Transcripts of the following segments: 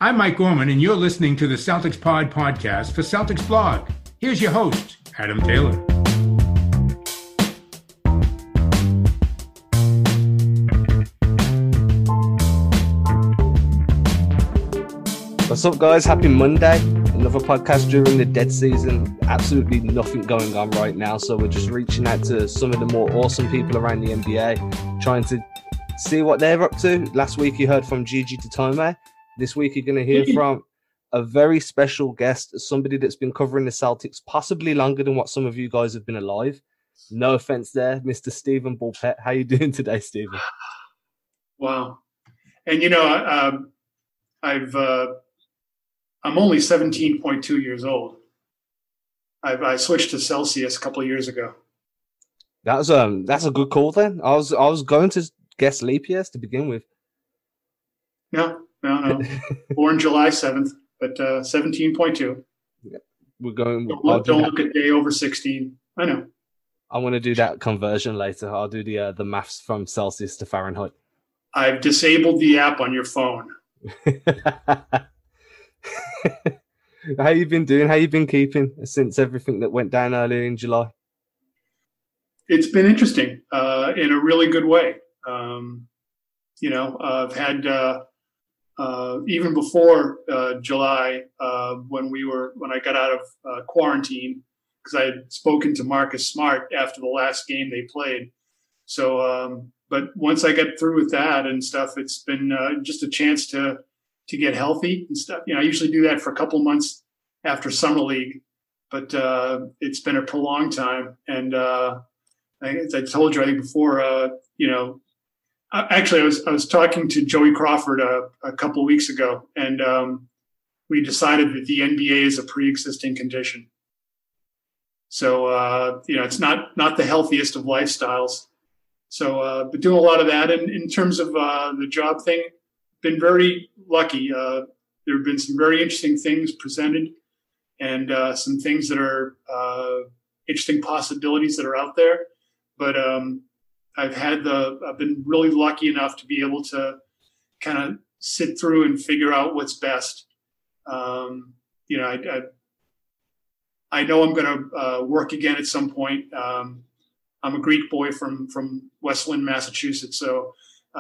I'm Mike Gorman, and you're listening to the Celtics Pod podcast for Celtics Blog. Here's your host, Adam Taylor. What's up, guys? Happy Monday. Another podcast during the dead season. Absolutely nothing going on right now, so we're just reaching out to some of the more awesome people around the NBA, trying to see what they're up to. Last week you heard from Gigi Datome. This week you're going to hear from a very special guest, somebody that's been covering the Celtics possibly longer than what some of you guys have been alive. No offense there, Mr. Stephen Bulpett. How you doing today, Stephen? Wow. And I'm only 17.2 years old. I switched to Celsius a couple of years ago. That's a good call then. I was going to guess leap years to begin with. No. Born July 7th, but 17.2. Yeah, we're going. Don't look at day over 16. I know. I want to do that conversion later. I'll do the maths from Celsius to Fahrenheit. I've disabled the app on your phone. How you been doing? How you been keeping since everything that went down earlier in July? It's been interesting in a really good way. I've had even before July when I got out of quarantine, because I had spoken to Marcus Smart after the last game they played. So, but once I got through with that and stuff, it's been just a chance to get healthy and stuff. I usually do that for a couple months after summer league, but it's been a prolonged time. And as I told you, I think before, actually, I was talking to Joey Crawford a couple of weeks ago, and we decided that the NBA is a pre-existing condition. So it's not the healthiest of lifestyles. So, but doing a lot of that, and in terms of the job thing, been very lucky. There have been some very interesting things presented, and some things that are interesting possibilities that are out there. But I've been really lucky enough to be able to kind of sit through and figure out what's best. I know I'm going to work again at some point. I'm a Greek boy from West Lynn, Massachusetts. So,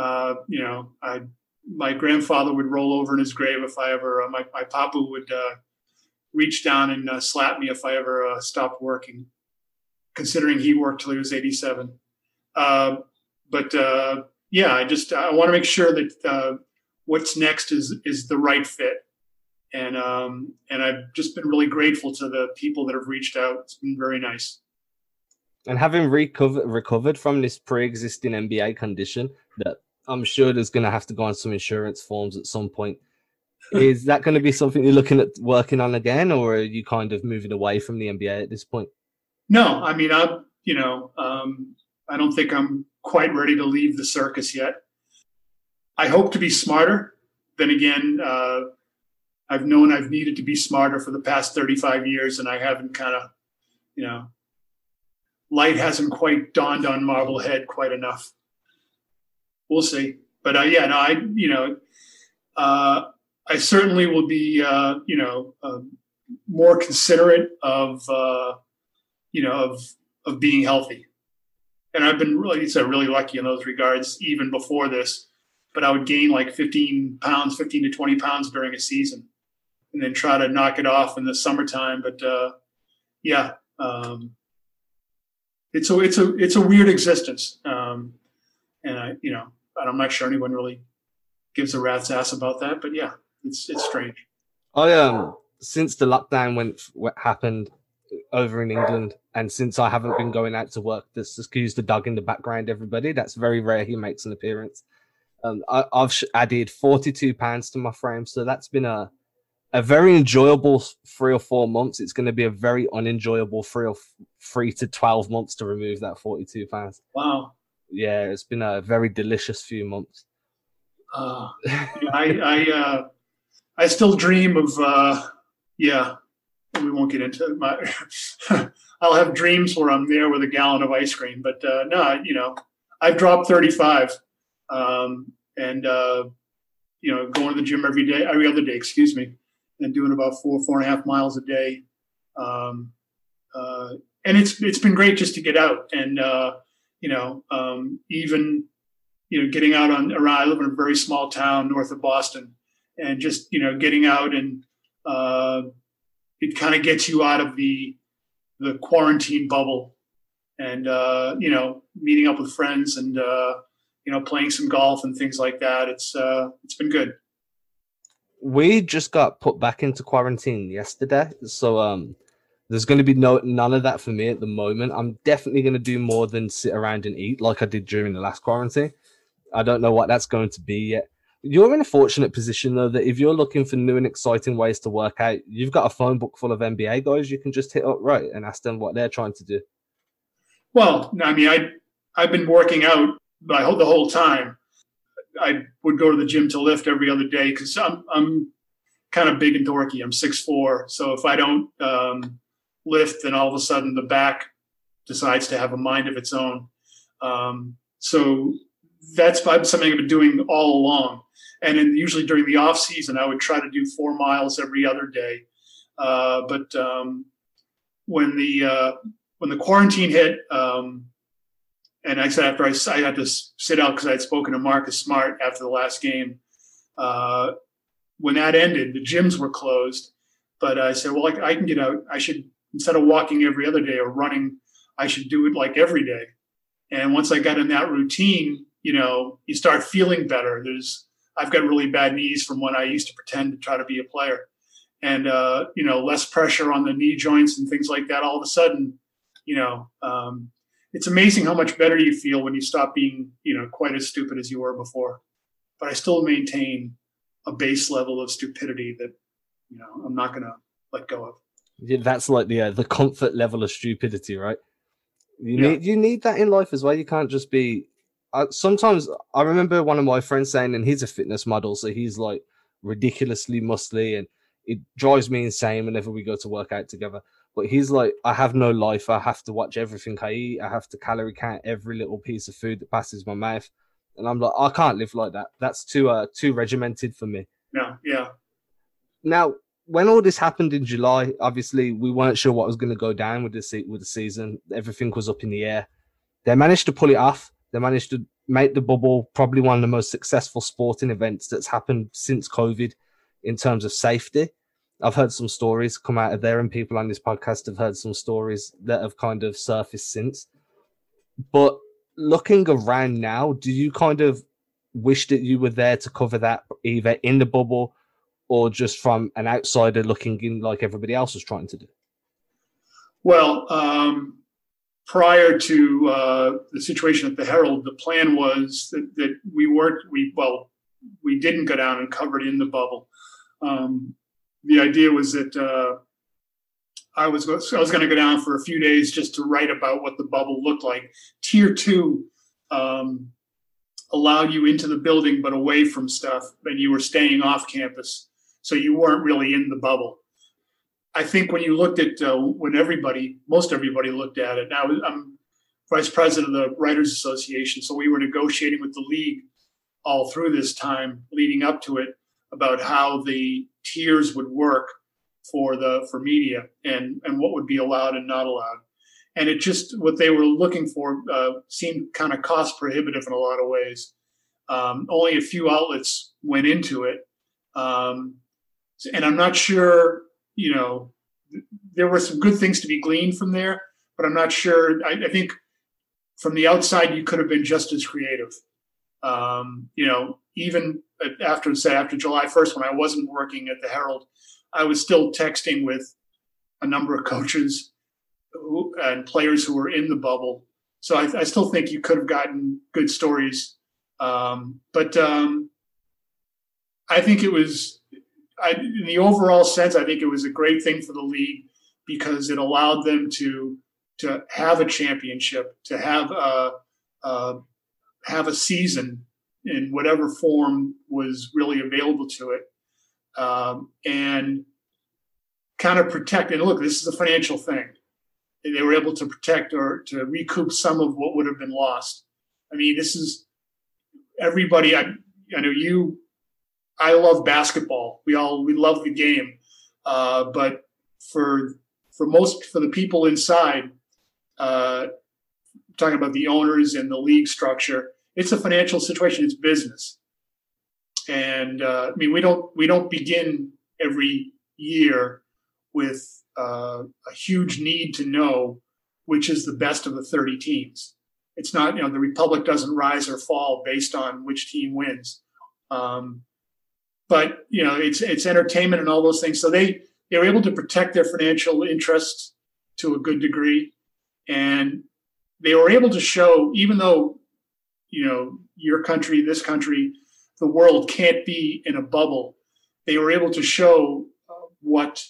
my grandfather would roll over in his grave if I ever, my papa would reach down and slap me if I ever stopped working, considering he worked till he was 87. I want to make sure that what's next is the right fit. And I've just been really grateful to the people that have reached out. It's been very nice. And having recovered from this pre-existing NBA condition that I'm sure there's going to have to go on some insurance forms at some point, is that going to be something you're looking at working on again, or are you kind of moving away from the NBA at this point? No, I mean, I don't think I'm quite ready to leave the circus yet. I hope to be smarter. Then again, I've known I've needed to be smarter for the past 35 years, and I haven't light hasn't quite dawned on Marblehead quite enough. We'll see. But I certainly will be, more considerate of being healthy. And I've been really lucky in those regards, even before this. But I would gain like 15 to 20 pounds during a season, and then try to knock it off in the summertime. But it's a weird existence, and I'm not sure anyone really gives a rat's ass about that. But yeah, it's strange. Since the lockdown happened over in England, and since I haven't been going out to work, just excuse the dog in the background, everybody. That's very rare he makes an appearance. I've added 42 pounds to my frame, so that's been a very enjoyable 3 or 4 months. It's going to be a very unenjoyable 3 to 12 months to remove that 42 pounds. Wow. Yeah, it's been a very delicious few months. I still dream of we won't get into it. I'll have dreams where I'm there with a gallon of ice cream, but I've dropped 35, and going to the gym every other day, excuse me, and doing about 4.5 miles a day. And it's been great just to get out and, even, getting out around, I live in a very small town north of Boston, and just, getting out and it kind of gets you out of the quarantine bubble and, meeting up with friends and, playing some golf and things like that. It's been good. We just got put back into quarantine yesterday. So, there's going to be none of that for me at the moment. I'm definitely going to do more than sit around and eat like I did during the last quarantine. I don't know what that's going to be yet. You're in a fortunate position, though, that if you're looking for new and exciting ways to work out, you've got a phone book full of NBA guys you can just hit up right and ask them what they're trying to do. Well, I mean, I've been working out the whole time. I would go to the gym to lift every other day because I'm kind of big and dorky. I'm 6'4", so if I don't lift, then all of a sudden the back decides to have a mind of its own. So that's something I've been doing all along. And then usually during the off season, I would try to do 4 miles every other day. But when the quarantine hit, and I said after I had to sit out because I had spoken to Marcus Smart after the last game. When that ended, the gyms were closed. But I said, well, I can get out. I should, instead of walking every other day or running, I should do it like every day. And once I got in that routine, you start feeling better. I've got really bad knees from when I used to pretend to try to be a player. And, less pressure on the knee joints and things like that. All of a sudden, it's amazing how much better you feel when you stop being, quite as stupid as you were before. But I still maintain a base level of stupidity that, I'm not going to let go of. Yeah, that's like the comfort level of stupidity, right? You need that in life as well. You can't just be. Sometimes I remember one of my friends saying, and he's a fitness model, so he's like ridiculously muscly, and it drives me insane whenever we go to work out together. But he's like, I have no life. I have to watch everything I eat. I have to calorie count every little piece of food that passes my mouth. And I'm like, I can't live like that. That's too regimented for me. Yeah. Now, when all this happened in July, obviously we weren't sure what was going to go down with the season. Everything was up in the air. They managed to pull it off. They managed to make the bubble probably one of the most successful sporting events that's happened since COVID in terms of safety. I've heard some stories come out of there, and people on this podcast have heard some stories that have kind of surfaced since. But looking around now, do you kind of wish that you were there to cover that either in the bubble or just from an outsider looking in like everybody else was trying to do? Well, prior to the situation at the Herald, the plan was that we didn't go down and cover it in the bubble. The idea was that I was going to go down for a few days just to write about what the bubble looked like. Tier 2 allowed you into the building but away from stuff, and you were staying off campus, so you weren't really in the bubble. I think when you looked at most everybody looked at it. Now I'm vice president of the Writers Association, so we were negotiating with the league all through this time leading up to it about how the tiers would work for media and what would be allowed and not allowed. And it just, what they were looking for seemed kind of cost prohibitive in a lot of ways. Only a few outlets went into it. And I'm not sure, there were some good things to be gleaned from there, but I'm not sure. I think from the outside, you could have been just as creative. Even after July 1st, when I wasn't working at the Herald, I was still texting with a number of coaches and players who were in the bubble. So I still think you could have gotten good stories. But I think it was, in the overall sense, I think it was a great thing for the league because it allowed them to have a championship, to have a season in whatever form was really available to it, and kind of protect. And look, this is a financial thing. They were able to protect or to recoup some of what would have been lost. I mean, this is everybody. I know you I love basketball. We love the game, but for the people inside, talking about the owners and the league structure, it's a financial situation. It's business, and I mean we don't begin every year with a huge need to know which is the best of the 30 teams. It's not, the Republic doesn't rise or fall based on which team wins. But it's entertainment and all those things. So they were able to protect their financial interests to a good degree. And they were able to show, even though, your country, this country, the world can't be in a bubble, they were able to show what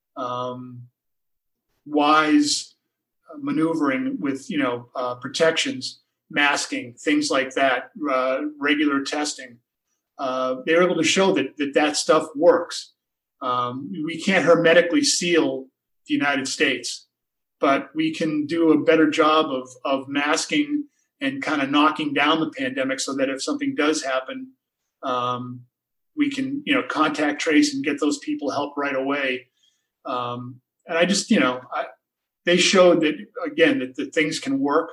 wise maneuvering with, protections, masking, things like that, regular testing. They were able to show that stuff works. We can't hermetically seal the United States, but we can do a better job of masking and kind of knocking down the pandemic so that if something does happen, we can, contact trace and get those people help right away. And I just, they showed that, again, that things can work.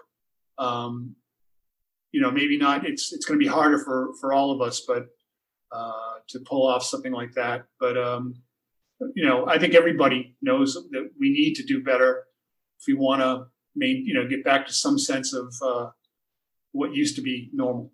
Maybe not, it's going to be harder for all of us, but to pull off something like that. But, I think everybody knows that we need to do better if we want to get back to some sense of what used to be normal.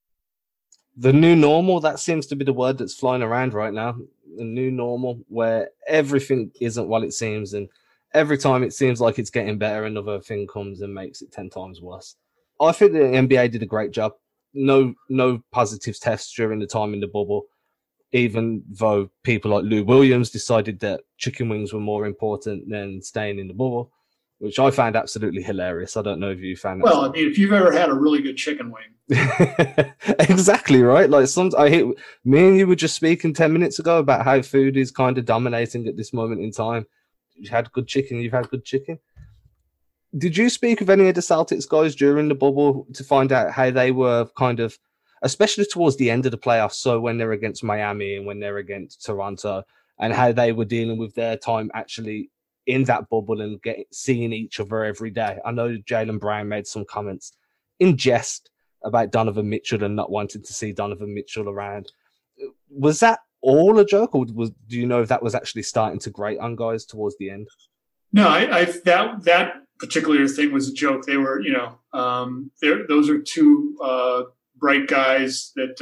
The new normal, that seems to be the word that's flying around right now. The new normal, where everything isn't what it seems, and every time it seems like it's getting better, another thing comes and makes it 10 times worse. I think the NBA did a great job. No positive tests during the time in the bubble, even though people like Lou Williams decided that chicken wings were more important than staying in the bubble, which I found absolutely hilarious. I don't know if you found that. Well, I mean, if you've ever had a really good chicken wing. Exactly, right? Like me and you were just speaking 10 minutes ago about how food is kind of dominating at this moment in time. You had good chicken, you've had good chicken. Did you speak with any of the Celtics guys during the bubble to find out how they were kind of, especially towards the end of the playoffs, so when they're against Miami and when they're against Toronto, and how they were dealing with their time actually in that bubble and seeing each other every day? I know Jaylen Brown made some comments in jest about Donovan Mitchell and not wanting to see Donovan Mitchell around. Was that all a joke, or do you know if that was actually starting to grate on guys towards the end? No, that particular thing was a joke. They were, those are two bright guys that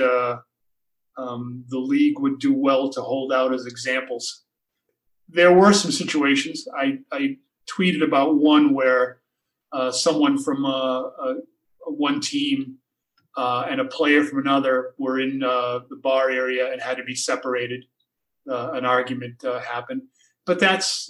the league would do well to hold out as examples. There were some situations. I tweeted about one where someone from one team and a player from another were in the bar area and had to be separated. An argument happened. But that's,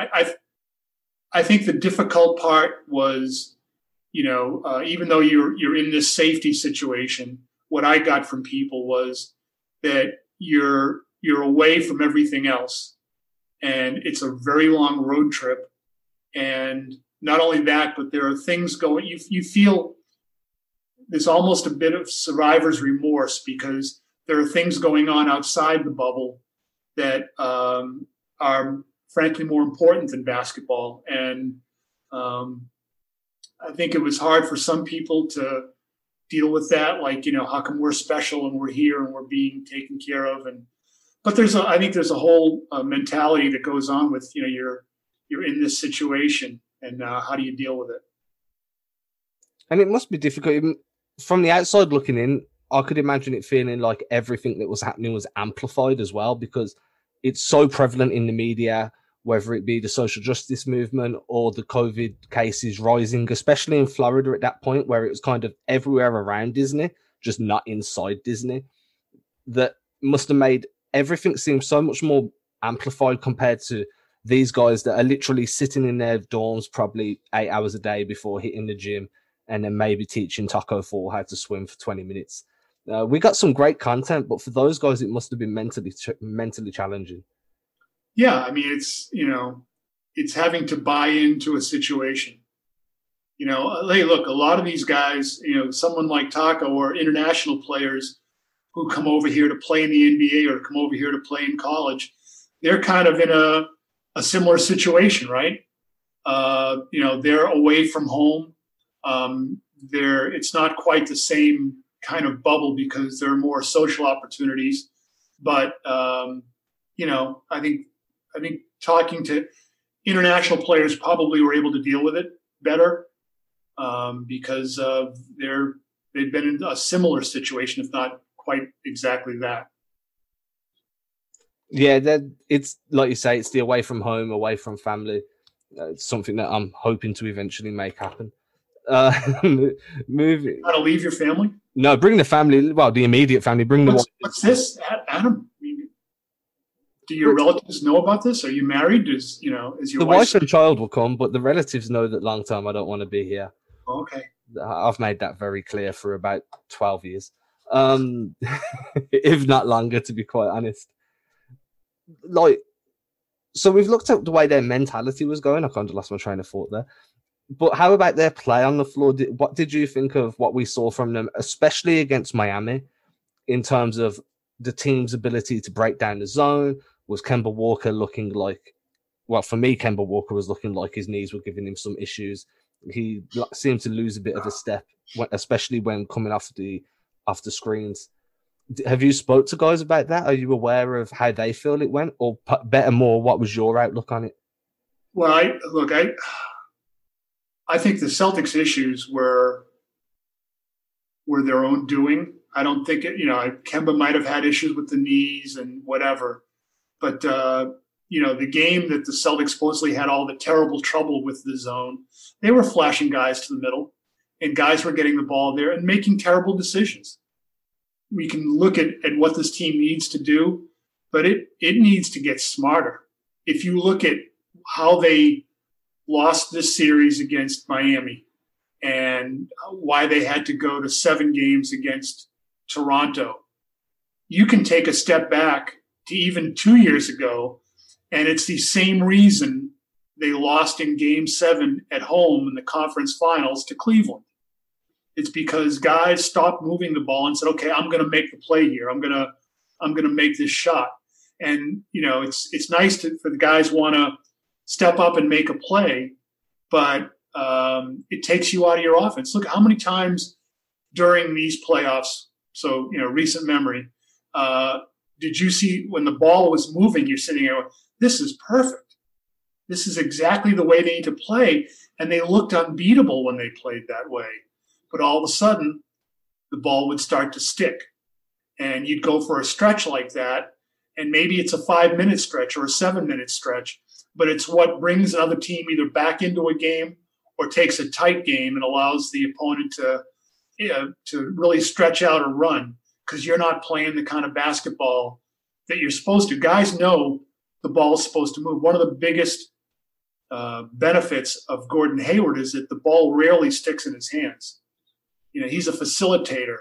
I think the difficult part was, even though you're in this safety situation, what I got from people was that you're away from everything else. And it's a very long road trip. And not only that, but there are things going, you feel there's almost a bit of survivor's remorse because there are things going on outside the bubble that are frankly more important than basketball. And I think it was hard for some people to deal with that. Like, how come we're special and we're here and we're being taken care of? But I think there's a whole mentality that goes on with, you're in this situation and how do you deal with it? And it must be difficult. Even from the outside looking in, I could imagine it feeling like everything that was happening was amplified as well, because it's so prevalent in the media, whether it be the social justice movement or the COVID cases rising, especially in Florida at that point, where it was kind of everywhere around Disney, just not inside Disney. That must have made everything seem so much more amplified compared to these guys that are literally sitting in their dorms probably 8 hours a day before hitting the gym and then maybe teaching Taco Fall how to swim for 20 minutes. We got some great content, but for those guys, it must have been mentally challenging. Yeah, I mean, it's having to buy into a situation. Hey, look, a lot of these guys, someone like Taco or international players who come over here to play in the NBA or come over here to play in college, they're kind of in a similar situation, right? They're away from home. It's not quite the same kind of bubble because there are more social opportunities. But I think talking to international players probably were able to deal with it better because they've been in a similar situation, if not quite exactly that. Yeah, it's like you say, it's the away from home, away from family. It's something that I'm hoping to eventually make happen. Moving. How to leave your family? No, bring the family. Well, the immediate family. Bring what's this, Adam? Do your relatives know about this? Are you married? Is your wife and child will come, but the relatives know that long term I don't want to be here. Okay. I've made that very clear for about 12 years, if not longer, to be quite honest. So we've looked at the way their mentality was going. I kind of lost my train of thought there. But how about their play on the floor? What did you think of what we saw from them, especially against Miami, in terms of the team's ability to break down the zone? Was Kemba Walker looking like, well, for me, Kemba Walker was looking like his knees were giving him some issues. He seemed to lose a bit of a step, especially when coming off the screens. Have you spoke to guys about that? Are you aware of how they feel it went? Or better more, what was your outlook on it? Well, I think the Celtics' issues were their own doing. I don't think Kemba might have had issues with the knees and whatever. But, the game that the Celtics supposedly had all the terrible trouble with the zone, they were flashing guys to the middle, and guys were getting the ball there and making terrible decisions. We can look at what this team needs to do, but it needs to get smarter. If you look at how they lost this series against Miami and why they had to go to 7 games against Toronto, you can take a step back to even 2 years ago, and it's the same reason they lost in Game 7 at home in the conference finals to Cleveland. It's because guys stopped moving the ball and said, "Okay, I'm going to make the play here. I'm going to make this shot." And it's nice for the guys want to step up and make a play, but it takes you out of your offense. Look how many times during these playoffs, so recent memory, did you see when the ball was moving, you're sitting there, this is perfect. This is exactly the way they need to play. And they looked unbeatable when they played that way. But all of a sudden, the ball would start to stick. And you'd go for a stretch like that. And maybe it's a 5-minute stretch or a 7-minute stretch. But it's what brings another team either back into a game or takes a tight game and allows the opponent to really stretch out or run, because you're not playing the kind of basketball that you're supposed to. Guys know the ball is supposed to move. One of the biggest benefits of Gordon Hayward is that the ball rarely sticks in his hands. He's a facilitator.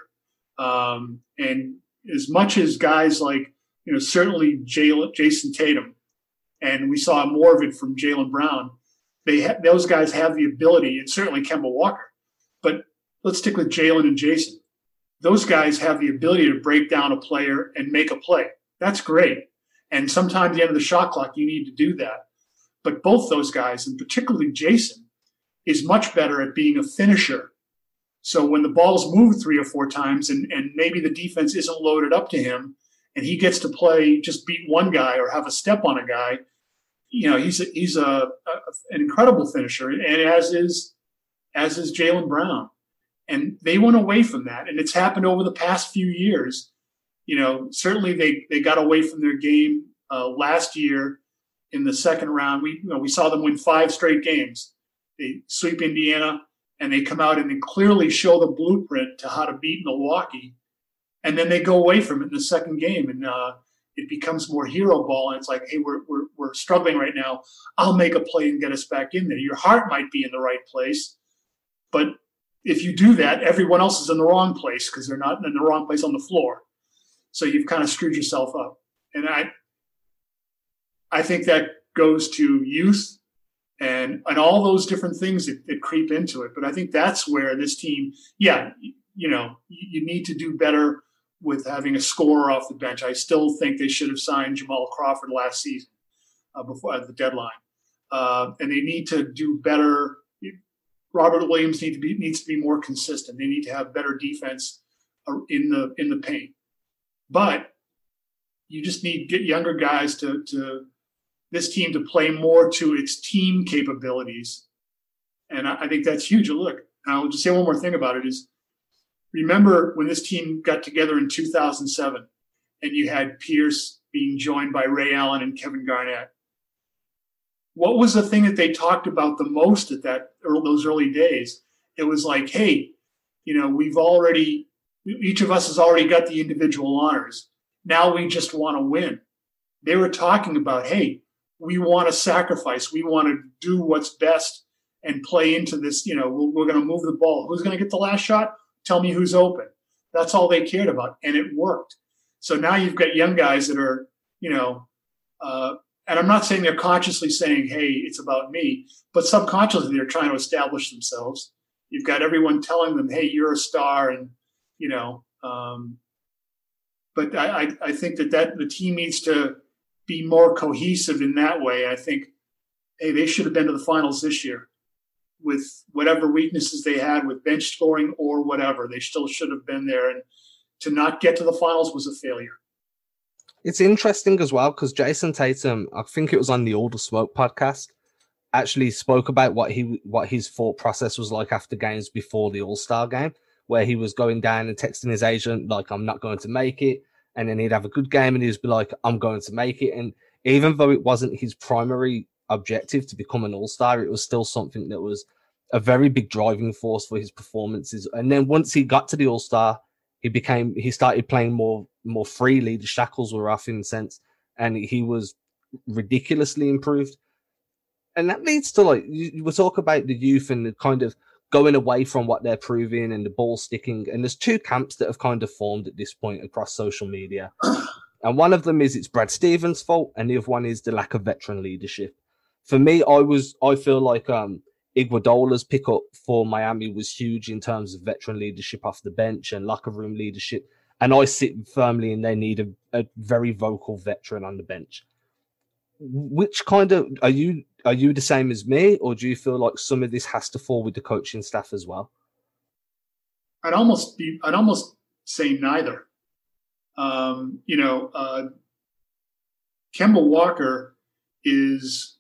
And as much as guys like, certainly Jason Tatum, and we saw more of it from Jaylen Brown, those guys have the ability, and certainly Kemba Walker. But let's stick with Jaylen and Jason. Those guys have the ability to break down a player and make a play. That's great. And sometimes at the end of the shot clock, you need to do that. But both those guys, and particularly Jason, is much better at being a finisher. So when the ball's moved 3 or 4 times and maybe the defense isn't loaded up to him and he gets to play, just beat one guy or have a step on a guy, he's an incredible finisher, and as is Jaylen Brown. And they went away from that, and it's happened over the past few years. Certainly they got away from their game last year in the second round. We saw them win 5 straight games. They sweep Indiana, and they come out and they clearly show the blueprint to how to beat Milwaukee. And then they go away from it in the second game, and it becomes more hero ball. And it's like, hey, we're struggling right now. I'll make a play and get us back in there. Your heart might be in the right place, but if you do that, everyone else is in the wrong place because they're not in the wrong place on the floor. So you've kind of screwed yourself up. And I think that goes to youth and all those different things that creep into it. But I think that's where this team, you need to do better with having a scorer off the bench. I still think they should have signed Jamal Crawford last season before at the deadline. And they need to do better. Robert Williams needs to be more consistent. They need to have better defense in the paint. But you just need to get younger guys to this team to play more to its team capabilities. And I think that's huge. Look, I'll just say one more thing about it is, remember when this team got together in 2007 and you had Pierce being joined by Ray Allen and Kevin Garnett? What was the thing that they talked about the most at those early days? It was like, hey, each of us has already got the individual honors. Now we just want to win. They were talking about, hey, we want to sacrifice. We want to do what's best and play into this. We're going to move the ball. Who's going to get the last shot? Tell me who's open. That's all they cared about. And it worked. So now you've got young guys that are, and I'm not saying they're consciously saying, hey, it's about me, but subconsciously they're trying to establish themselves. You've got everyone telling them, hey, you're a star. And, but I think that the team needs to be more cohesive in that way. I think, hey, they should have been to the finals this year with whatever weaknesses they had with bench scoring or whatever. They still should have been there. And to not get to the finals was a failure. It's interesting as well because Jason Tatum, I think it was on the All the Smoke podcast, actually spoke about what his thought process was like after games before the All-Star game, where he was going down and texting his agent like, I'm not going to make it. And then he'd have a good game and he'd be like, I'm going to make it. And even though it wasn't his primary objective to become an All-Star, it was still something that was a very big driving force for his performances. And then once he got to the All-Star, he started playing more freely. The shackles were off in a sense, and he was ridiculously improved. And that leads to you talk about the youth and the kind of going away from what they're proving and the ball sticking. And there's two camps that have kind of formed at this point across social media. And one of them is it's Brad Stevens' fault, and the other one is the lack of veteran leadership. For me, I feel like Iguodala's pickup for Miami was huge in terms of veteran leadership off the bench and locker room leadership. And I sit firmly in they need a very vocal veteran on the bench. Which kind of are you the same as me, or do you feel like some of this has to fall with the coaching staff as well? I'd almost say neither. Kemba Walker is,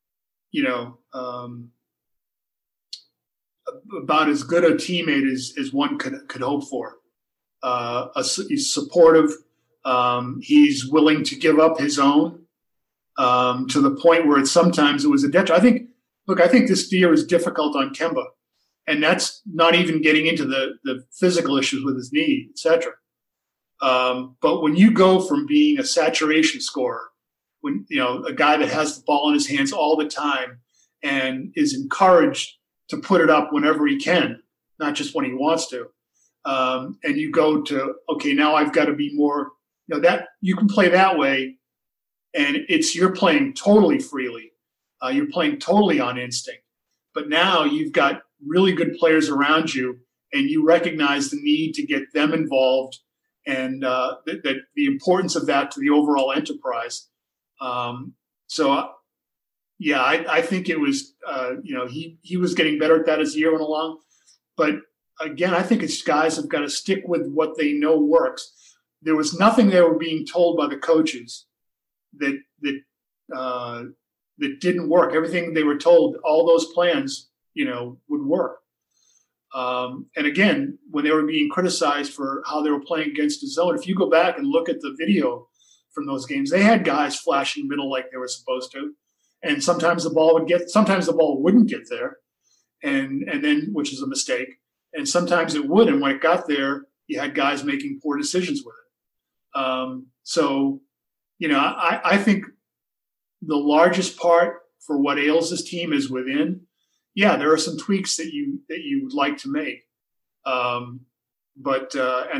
about as good a teammate as one could hope for. He's supportive. He's willing to give up his own to the point where sometimes it was a detriment. I think this year was difficult on Kemba, and that's not even getting into the physical issues with his knee, etc. But when you go from being a saturation scorer, when a guy that has the ball in his hands all the time and is encouraged to put it up whenever he can, not just when he wants to. And you go to, okay, now I've got to be more, that you can play that way. And you're playing totally freely. You're playing totally on instinct. But now you've got really good players around you and you recognize the need to get them involved and the importance of that to the overall enterprise. I think it was, he was getting better at that as the year went along. But again, I think it's guys have got to stick with what they know works. There was nothing they were being told by the coaches that didn't work. Everything they were told, all those plans, would work. And again, when they were being criticized for how they were playing against the zone, if you go back and look at the video from those games, they had guys flashing middle like they were supposed to. And sometimes the ball wouldn't get there. And then, which is a mistake. And sometimes it would. And when it got there, you had guys making poor decisions with it. I think the largest part for what ails this team is within. Yeah, there are some tweaks that you would like to make. But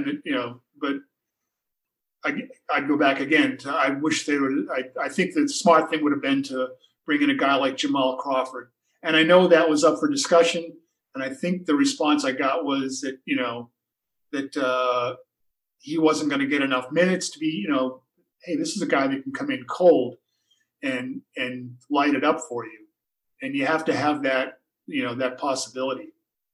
I'd go back again. I wish they would. I think the smart thing would have been to bring in a guy like Jamal Crawford. And I know that was up for discussion. And I think the response I got was that, he wasn't going to get enough minutes to be, hey, this is a guy that can come in cold and light it up for you. And you have to have that, that possibility.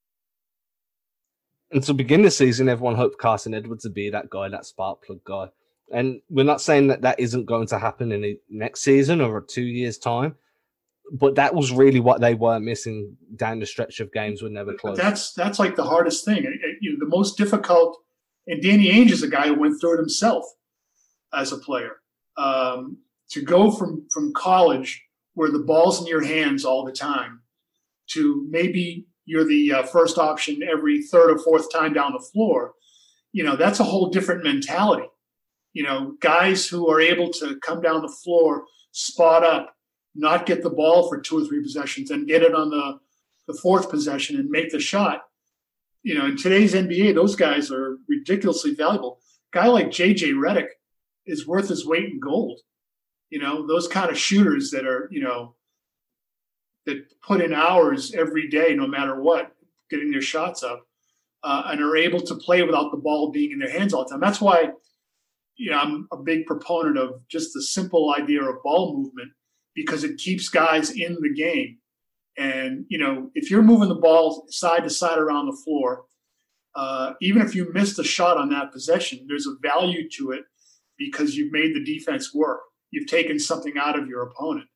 And to begin the season, everyone hoped Carson Edwards would be that guy, that spark plug guy. And we're not saying that isn't going to happen in the next season or 2 years' time, but that was really what they were missing down the stretch of games when they were close. That's like the hardest thing. The most difficult, and Danny Ainge is a guy who went through it himself as a player. To go from college where the ball's in your hands all the time to maybe you're the first option every third or fourth time down the floor, that's a whole different mentality. Guys who are able to come down the floor, spot up, not get the ball for 2 or 3 possessions and get it on the fourth possession and make the shot. In today's NBA, those guys are ridiculously valuable. A guy like JJ Redick is worth his weight in gold. Those kind of shooters that are, that put in hours every day, no matter what, getting their shots up, and are able to play without the ball being in their hands all the time. That's why, I'm a big proponent of just the simple idea of ball movement, because it keeps guys in the game. And, if you're moving the ball side to side around the floor, even if you missed a shot on that possession, there's a value to it because you've made the defense work. You've taken something out of your opponent.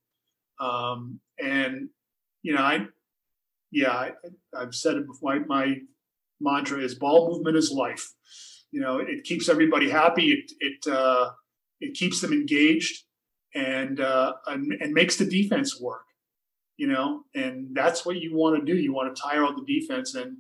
I've said it before. My mantra is ball movement is life. It keeps everybody happy. It keeps them engaged and makes the defense work. And that's what you want to do. You want to tire out the defense and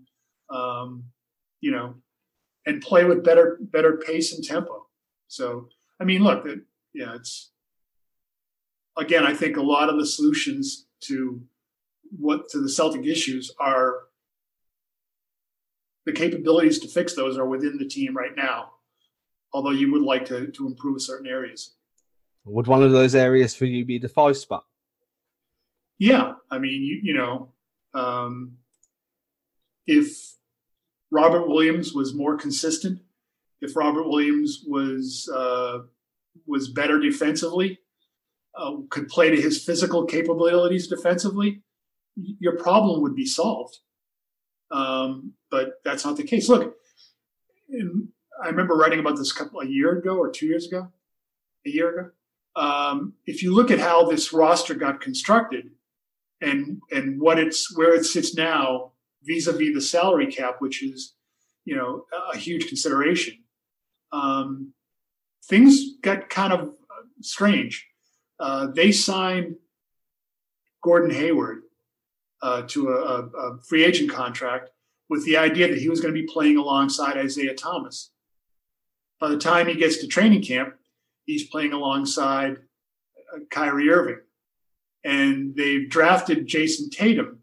play with better pace and tempo. So, look, it's, again, I think a lot of the solutions to the Celtic issues are the capabilities to fix those are within the team right now, although you would like to improve certain areas. Would one of those areas for you be the 5 spot? Yeah. If Robert Williams was more consistent, if Robert Williams was better defensively, could play to his physical capabilities defensively, your problem would be solved. But that's not the case. Look, I remember writing about this a year ago or 2 years ago, a year ago. If you look at how this roster got constructed and where it sits now vis-a-vis the salary cap, which is, a huge consideration, things got kind of strange. They signed Gordon Hayward to a free agent contract with the idea that he was going to be playing alongside Isaiah Thomas. By the time he gets to training camp, he's playing alongside Kyrie Irving. And they've drafted Jason Tatum.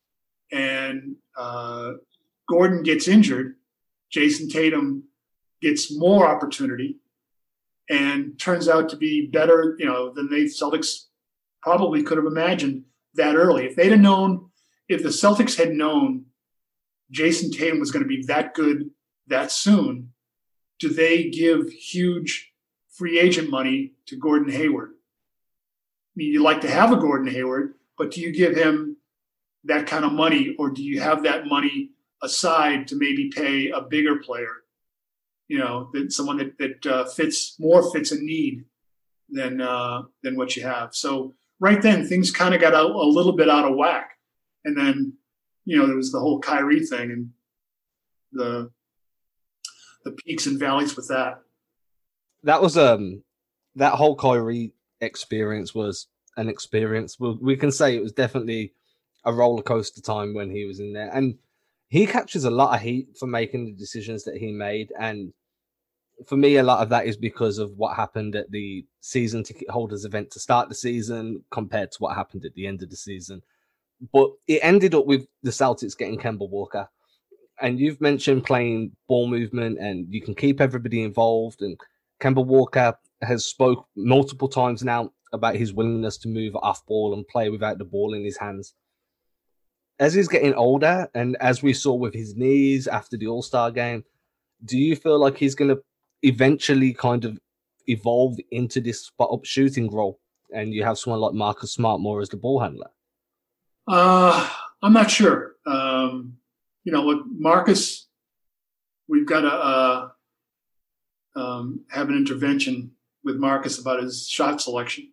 And Gordon gets injured. Jason Tatum gets more opportunity and turns out to be better, than the Celtics probably could have imagined that early. If the Celtics had known Jason Tatum was going to be that good that soon, do they give huge free agent money to Gordon Hayward? You'd like to have a Gordon Hayward, but do you give him that kind of money, or do you have that money aside to maybe pay a bigger player? That someone that fits a need than what you have. So right then things kind of got a little bit out of whack, and then there was the whole Kyrie thing and the peaks and valleys with that. That was that whole Kyrie experience was an experience. We can say it was definitely a roller coaster time when he was in there, and he catches a lot of heat for making the decisions that he made. And for me, a lot of that is because of what happened at the season ticket holders event to start the season compared to what happened at the end of the season. But it ended up with the Celtics getting Kemba Walker. And you've mentioned playing ball movement and you can keep everybody involved. And Kemba Walker has spoke multiple times now about his willingness to move off ball and play without the ball in his hands. As he's getting older, and as we saw with his knees after the All-Star game, do you feel like he's going to eventually kind of evolve into this spot-up shooting role, and you have someone like Marcus Smart more as the ball handler? I'm not sure. With Marcus, we've got to have an intervention with Marcus about his shot selection.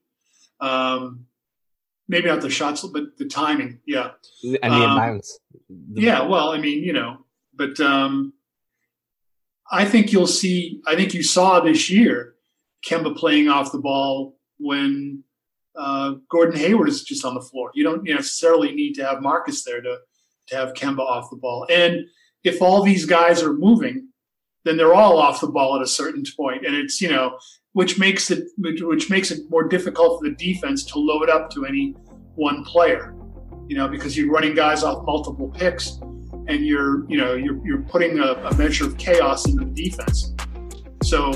Maybe not the shots, but the timing. Yeah. And the amounts. Yeah. Well, but I think you saw this year Kemba playing off the ball when Gordon Hayward is just on the floor. You don't necessarily need to have Marcus there to have Kemba off the ball. And if all these guys are moving, then they're all off the ball at a certain point. And it's, which makes it more difficult for the defense to load up to any one player, because you're running guys off multiple picks, and you're putting a measure of chaos into the defense. So,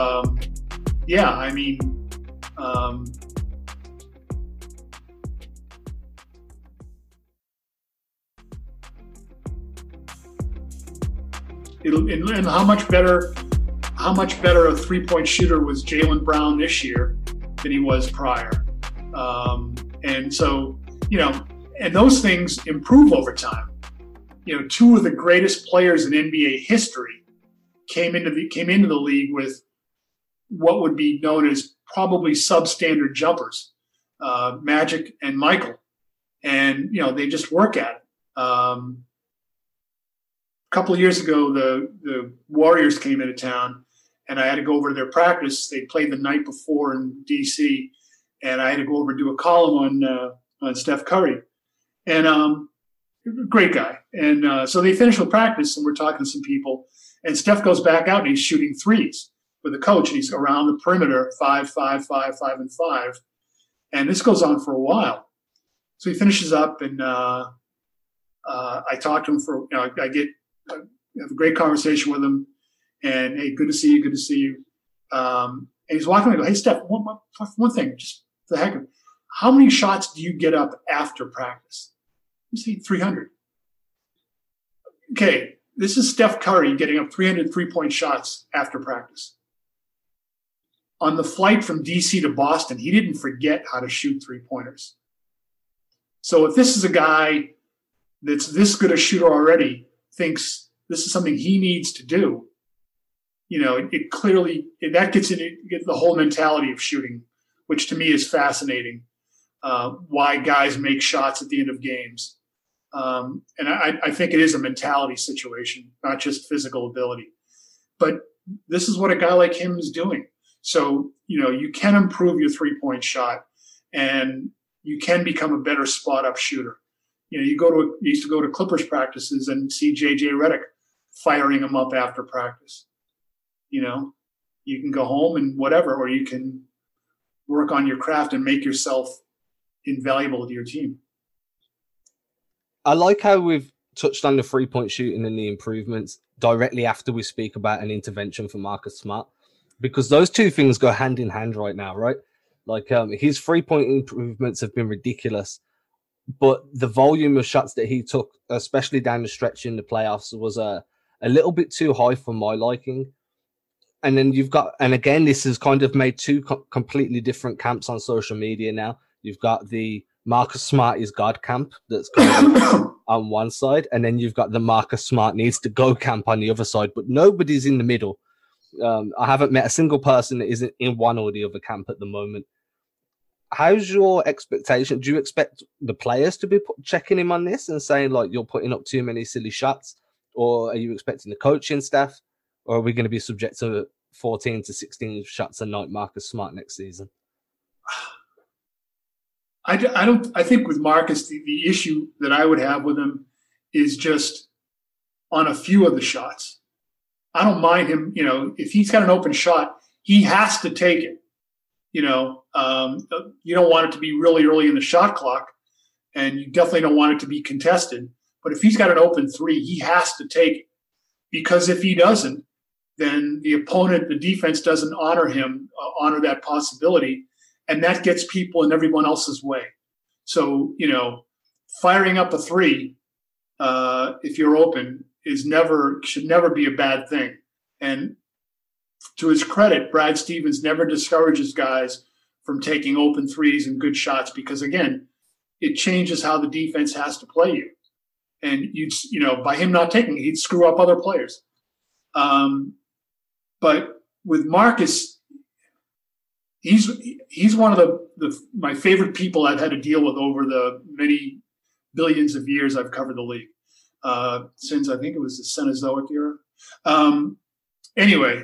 and how much better a 3-point shooter was Jaylen Brown this year than he was prior. And so, and those things improve over time. Two of the greatest players in NBA history came into the league with what would be known as probably substandard jumpers, Magic and Michael. And, they just work at it. A couple of years ago, the Warriors came into town, and I had to go over to their practice. They played the night before in D.C., and I had to go over and do a column on Steph Curry. And great guy. And so they finished with practice, and we're talking to some people. And Steph goes back out, and he's shooting threes with the coach, and he's around the perimeter, 5, 5, 5, 5, and 5. And this goes on for a while. So he finishes up, and I talk to him I have a great conversation with him, and hey, good to see you. And he's walking away. I go, hey, Steph, one thing, just for the heck of it, how many shots do you get up after practice? You say 300. Okay, this is Steph Curry getting up 300 3-point shots after practice. On the flight from DC to Boston, he didn't forget how to shoot 3-pointers. So if this is a guy that's this good a shooter already, thinks this is something he needs to do, it clearly, that gets the whole mentality of shooting, which to me is fascinating. Why guys make shots at the end of games. And I think it is a mentality situation, not just physical ability. But this is what a guy like him is doing. So, you can improve your 3-point shot, and you can become a better spot-up shooter. You used to go to Clippers practices and see J.J. Redick firing them up after practice. You can go home and whatever, or you can work on your craft and make yourself invaluable to your team. I like how we've touched on the 3-point shooting and the improvements directly after we speak about an intervention for Marcus Smart, because those two things go hand in hand right now, right? Like his 3-point improvements have been ridiculous, but the volume of shots that he took, especially down the stretch in the playoffs, was a little bit too high for my liking. And then and again, this has kind of made two completely different camps on social media now. You've got the Marcus Smart is God camp that's kind of on one side, and then you've got the Marcus Smart needs to go camp on the other side, but nobody's in the middle. I haven't met a single person that isn't in one or the other camp at the moment. How's your expectation? Do you expect the players to be checking him on this and saying, like, you're putting up too many silly shots? Or are you expecting the coaching staff? Or are we going to be subject to 14 to 16 shots a night Marcus Smart next season? I think with Marcus, the issue that I would have with him is just on a few of the shots. I don't mind him, if he's got an open shot, he has to take it. You don't want it to be really early in the shot clock, and you definitely don't want it to be contested. But if he's got an open three, he has to take it, because if he doesn't, then the opponent, the defense doesn't honor that possibility, and that gets people in everyone else's way. So, firing up a three, if you're open, should never be a bad thing. And to his credit, Brad Stevens never discourages guys from taking open threes and good shots because, again, it changes how the defense has to play you. And by him not taking it, he'd screw up other players. But with Marcus, he's one of my favorite people I've had to deal with over the many billions of years I've covered the league, since I think it was the Cenozoic era. Anyway,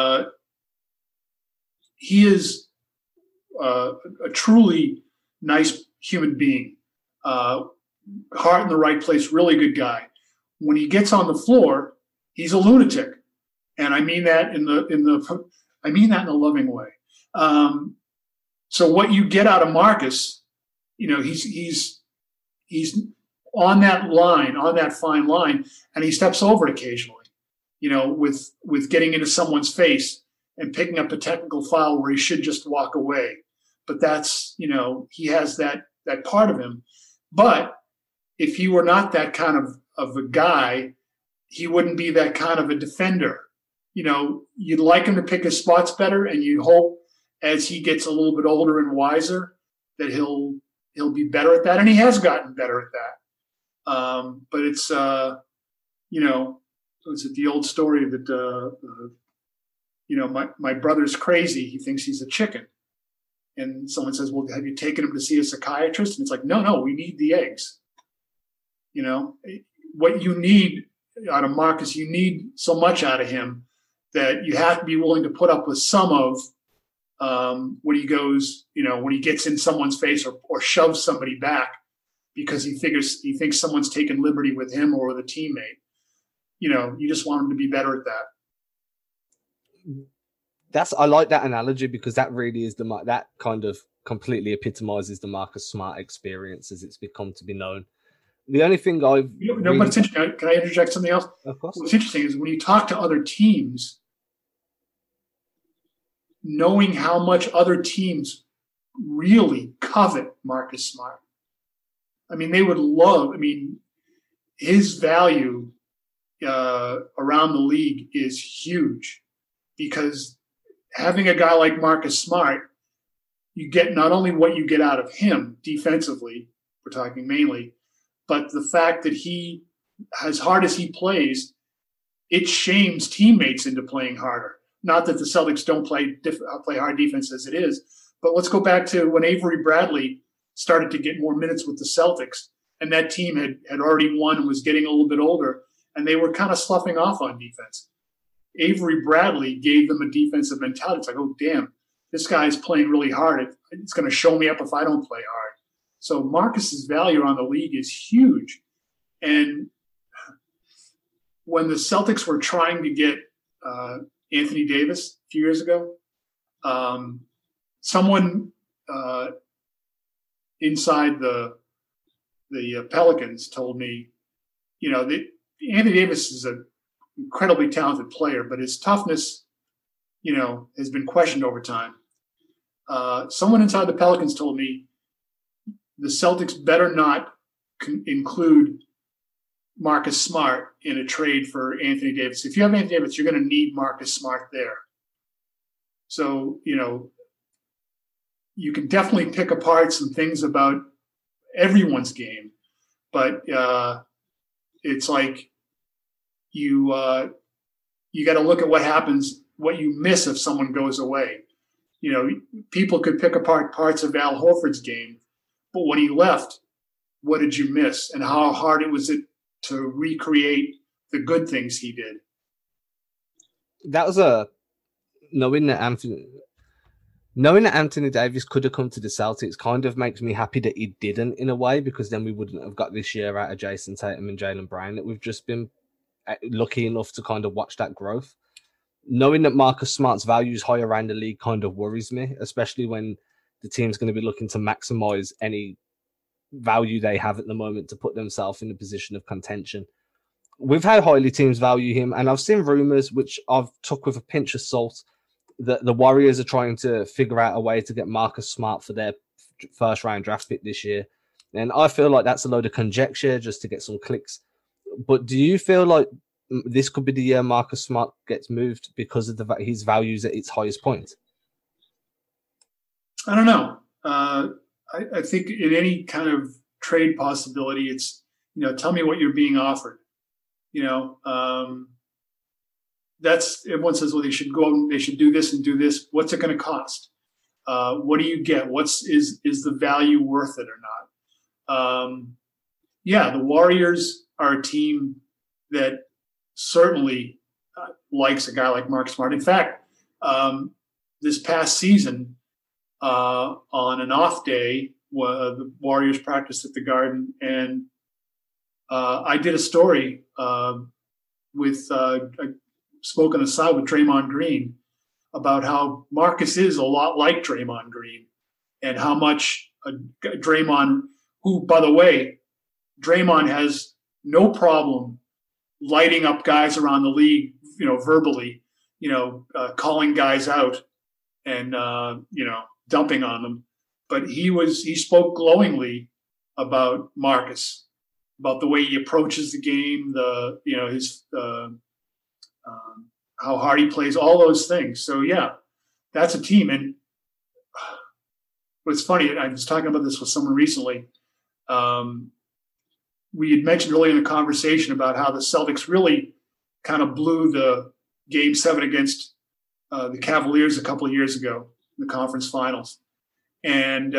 he is a truly nice human being, heart in the right place, really good guy. When he gets on the floor, he's a lunatic, and I mean that in a loving way. So what you get out of Marcus, he's on that line, on that fine line, and he steps over it occasionally. With getting into someone's face and picking up a technical foul where he should just walk away. But that's, he has that part of him. But if he were not that kind of a guy, he wouldn't be that kind of a defender. You'd like him to pick his spots better, and you hope as he gets a little bit older and wiser that he'll be better at that. And he has gotten better at that. But it's, it's the old story that, my brother's crazy. He thinks he's a chicken. And someone says, well, have you taken him to see a psychiatrist? And it's like, no, we need the eggs. What you need out of Marcus, you need so much out of him that you have to be willing to put up with some of when he goes, when he gets in someone's face or shoves somebody back because he thinks someone's taken liberty with him or with a teammate. You just want him to be better at that. I like that analogy because that really is that kind of completely epitomizes the Marcus Smart experience as it's become to be known. The only thing I've what's interesting, can I interject something else? Of course. What's interesting is when you talk to other teams, knowing how much other teams really covet Marcus Smart. I mean, they would love, his value around the league is huge because having a guy like Marcus Smart, you get not only what you get out of him defensively, we're talking mainly, but the fact that he, as hard as he plays, it shames teammates into playing harder. Not that the Celtics don't play hard defense as it is, but let's go back to when Avery Bradley started to get more minutes with the Celtics, and that team had already won and was getting a little bit older, and they were kind of sloughing off on defense. Avery Bradley gave them a defensive mentality. It's like, oh, damn, this guy's playing really hard. It's going to show me up if I don't play hard. So Marcus's value around the league is huge. And when the Celtics were trying to get Anthony Davis a few years ago, someone inside the Pelicans told me, Anthony Davis is an incredibly talented player, but his toughness, has been questioned over time. Someone inside the Pelicans told me the Celtics better not include Marcus Smart in a trade for Anthony Davis. If you have Anthony Davis, you're going to need Marcus Smart there. So, you can definitely pick apart some things about everyone's game, but it's like you got to look at what happens, what you miss if someone goes away. People could pick apart parts of Al Horford's game, but when he left, what did you miss, and how hard it was to recreate the good things he did? That was knowing that Anthony Davis could have come to the Celtics kind of makes me happy that he didn't, in a way, because then we wouldn't have got this year out of Jason Tatum and Jaylen Brown that we've just been lucky enough to kind of watch that growth. Knowing that Marcus Smart's value is high around the league kind of worries me, especially when the team's going to be looking to maximize any value they have at the moment to put themselves in a position of contention. We've had highly teams value him, and I've seen rumors, which I've took with a pinch of salt, that the Warriors are trying to figure out a way to get Marcus Smart for their first round draft pick this year. And I feel like that's a load of conjecture just to get some clicks. But do you feel like this could be the year Marcus Smart gets moved because of his values at its highest point? I don't know. I think in any kind of trade possibility, it's, tell me what you're being offered. That's, everyone says, well, they should go and they should do this and do this. What's it going to cost? What do you get? Is the value worth it or not? The Warriors are a team that certainly likes a guy like Mark Smart. In fact, this past season, on an off day, the Warriors practiced at the Garden, and I did a story with I spoke on the side with Draymond Green about how Marcus is a lot like Draymond Green, and how much Draymond, who, by the way, Draymond has no problem lighting up guys around the league, verbally, calling guys out and, dumping on them. But he spoke glowingly about Marcus, about the way he approaches the game, his how hard he plays, all those things. So yeah, that's a team. And what's funny, I was talking about this with someone recently. We had mentioned earlier in the conversation about how the Celtics really kind of blew the Game 7 against the Cavaliers a couple of years ago in the conference finals. And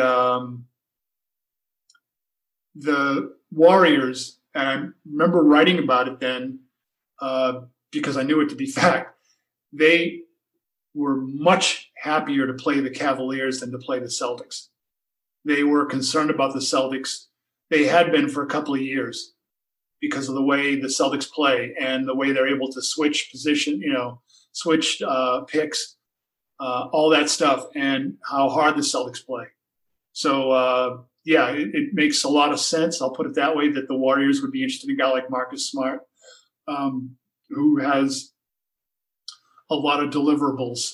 the Warriors, and I remember writing about it then because I knew it to be fact, they were much happier to play the Cavaliers than to play the Celtics. They were concerned about the Celtics. They had been for a couple of years because of the way the Celtics play and the way they're able to switch position, switch picks, all that stuff, and how hard the Celtics play. So, it makes a lot of sense. I'll put it that way, that the Warriors would be interested in a guy like Marcus Smart, who has a lot of deliverables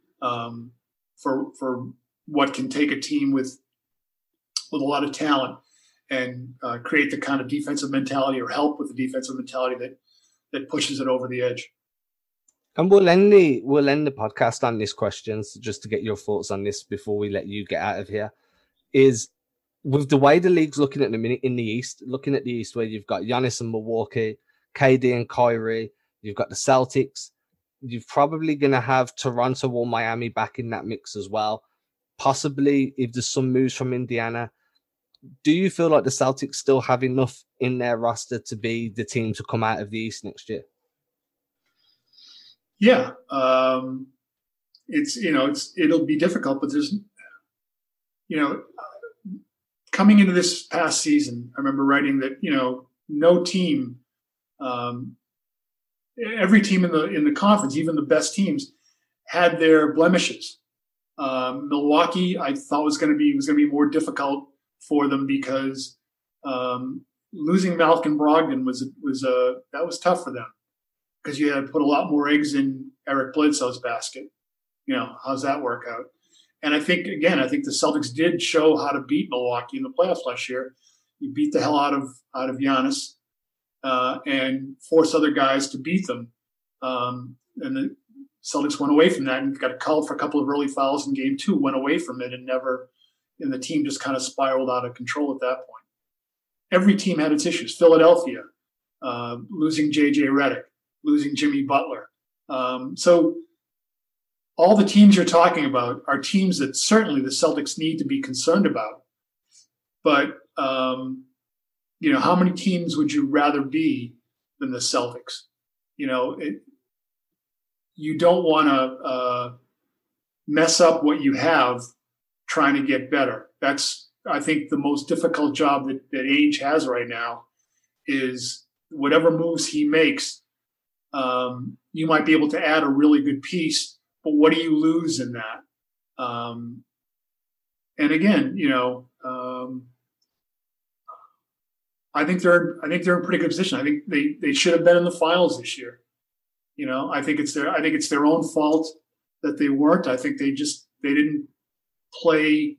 for what can take a team with a lot of talent and create the kind of defensive mentality, or help with the defensive mentality that pushes it over the edge. And we'll end the podcast on this question, so just to get your thoughts on this before we let you get out of here. Is, with the way the league's looking at the minute in the East, where you've got Giannis and Milwaukee, KD and Kyrie, you've got the Celtics, you're probably going to have Toronto or Miami back in that mix as well. Possibly, if there's some moves from Indiana. Do you feel like the Celtics still have enough in their roster to be the team to come out of the East next year? Yeah. It'll be difficult, but there's, coming into this past season, I remember writing that, no team, every team in the conference, even the best teams, had their blemishes. Milwaukee, I thought was going to be more difficult for them because losing Malcolm Brogdon that was tough for them, because you had to put a lot more eggs in Eric Bledsoe's basket. How's that work out? And I think the Celtics did show how to beat Milwaukee in the playoffs last year. You beat the hell out of Giannis and force other guys to beat them. And the Celtics went away from that and got called for a couple of early fouls in Game 2, went away from it, and the team just kind of spiraled out of control at that point. Every team had its issues. Philadelphia, losing J.J. Redick, losing Jimmy Butler. So all the teams you're talking about are teams that certainly the Celtics need to be concerned about. But, how many teams would you rather be than the Celtics? You don't want to mess up what you have trying to get better. That's, I think, the most difficult job that Ainge has right now, is whatever moves he makes, you might be able to add a really good piece, but what do you lose in that? And again, I think they're in pretty good position. I think they should have been in the finals this year. I think it's their own fault that they weren't. I think they didn't play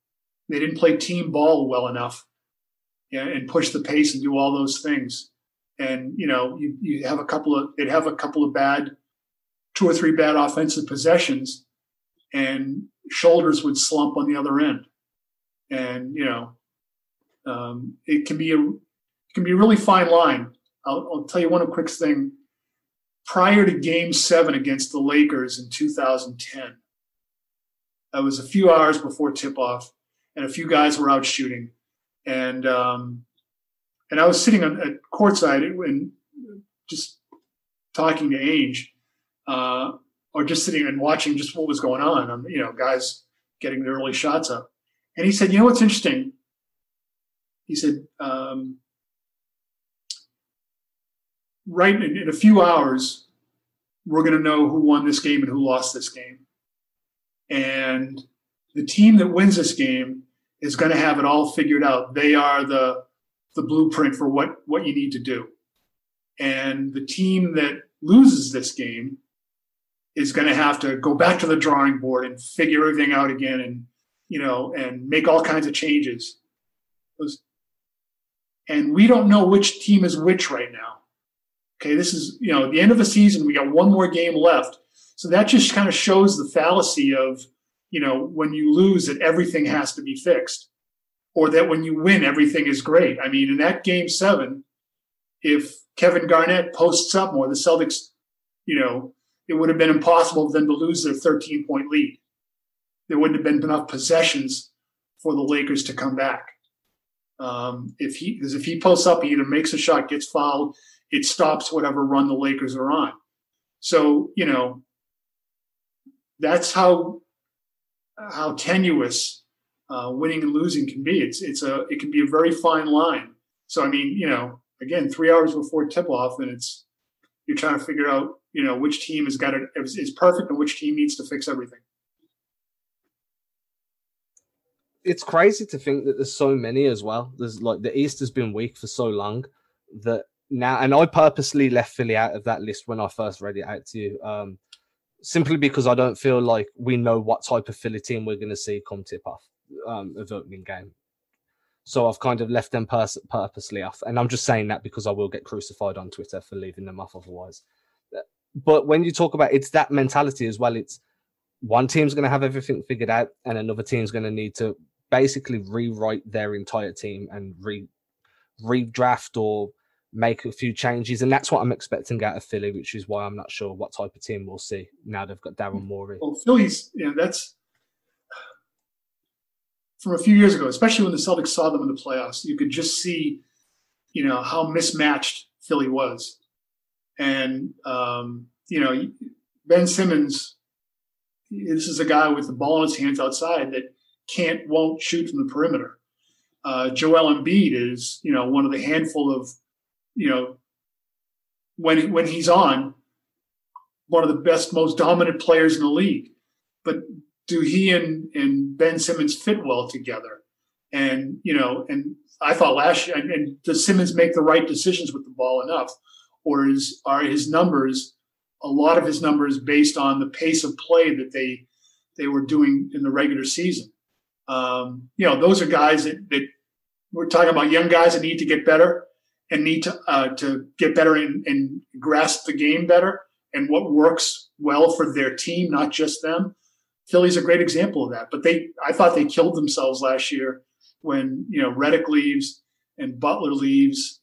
team ball well enough and push the pace and do all those things. and you have they'd have a couple of bad, 2 or 3 bad offensive possessions, and shoulders would slump on the other end, and it can be a really fine line. I'll tell you one quick thing. Prior to Game 7 against the Lakers in 2010, it was a few hours before tip-off, and a few guys were out shooting, and I was sitting at courtside and just talking to Ainge, or just sitting and watching just what was going on. Guys getting their early shots up, and he said, "You know what's interesting?" He said, "Right in a few hours, we're going to know who won this game and who lost this game, and the team that wins this game is going to have it all figured out. They are the blueprint for what you need to do. And the team that loses this game is going to have to go back to the drawing board and figure everything out again, and make all kinds of changes. And we don't know which team is which right now. Okay, this is, at the end of the season, we got one more game left. So that just kind of shows the fallacy of, when you lose, that everything has to be fixed, or that when you win, everything is great. I mean, in that Game 7, if Kevin Garnett posts up more, the Celtics, it would have been impossible for them to lose their 13-point lead. There wouldn't have been enough possessions for the Lakers to come back. If he posts up, he either makes a shot, gets fouled, it stops whatever run the Lakers are on. So, that's how tenuous winning and losing can be. It can be a very fine line. So, I mean, again, 3 hours before tip-off, and you're trying to figure out, which team has got it is perfect and which team needs to fix everything. It's crazy to think that there's so many as well. There's the East has been weak for so long that now, and I purposely left Philly out of that list when I first read it out to you, simply because I don't feel like we know what type of Philly team we're going to see come tip-off of opening game. So I've kind of left them purposely off. And I'm just saying that because I will get crucified on Twitter for leaving them off otherwise. But when you talk about it's that mentality as well, it's one team's going to have everything figured out and another team's going to need to basically rewrite their entire team and redraft or make a few changes. And that's what I'm expecting out of Philly, which is why I'm not sure what type of team we'll see now they've got Daryl Morey. Well, Philly's, that's from a few years ago, especially when the Celtics saw them in the playoffs, you could just see, how mismatched Philly was. And, Ben Simmons, this is a guy with the ball in his hands outside that won't shoot from the perimeter. Joel Embiid is, one of the handful of, when he's on, one of the best, most dominant players in the league. But do he and Ben Simmons fit well together? And, and I thought last year, and does Simmons make the right decisions with the ball enough? Or are his numbers, a lot of his numbers, based on the pace of play that they were doing in the regular season? Those are guys that we're talking about, young guys that need to get better and need to get better and grasp the game better and what works well for their team, not just them. Philly's a great example of that. But I thought they killed themselves last year when, Redick leaves and Butler leaves.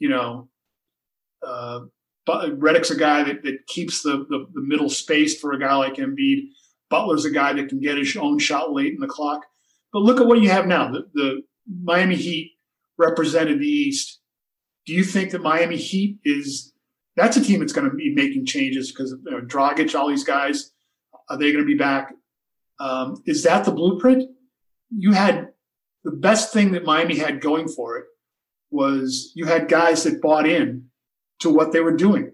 Redick's a guy that keeps the middle spaced for a guy like Embiid. Butler's a guy that can get his own shot late in the clock. But look at what you have now. The Miami Heat represented the East. Do you think that Miami Heat that's a team that's going to be making changes because of Dragic, all these guys? Are they going to be back? Is that the blueprint? You had the best thing that Miami had going for it was you had guys that bought in to what they were doing.